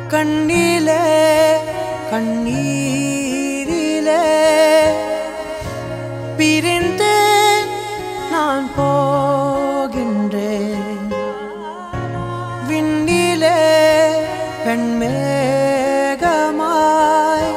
கண்ணிலே கண்ணீரிலே பிரிந்தே நான் போகின்றேன். விண்ணிலே வெண்மேகமாய்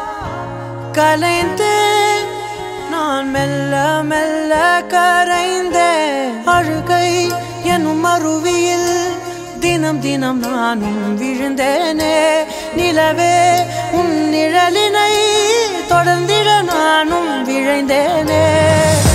கலைந்தேன் நான் மெல்ல மெல்ல கரைந்தேன். அழுகை எனும் அருவியில் தினம் தினம் நானும் விழுந்தேனே. நிலவே உன் நிழலினை தொடர்ந்திட நானும் விழைந்தேனே.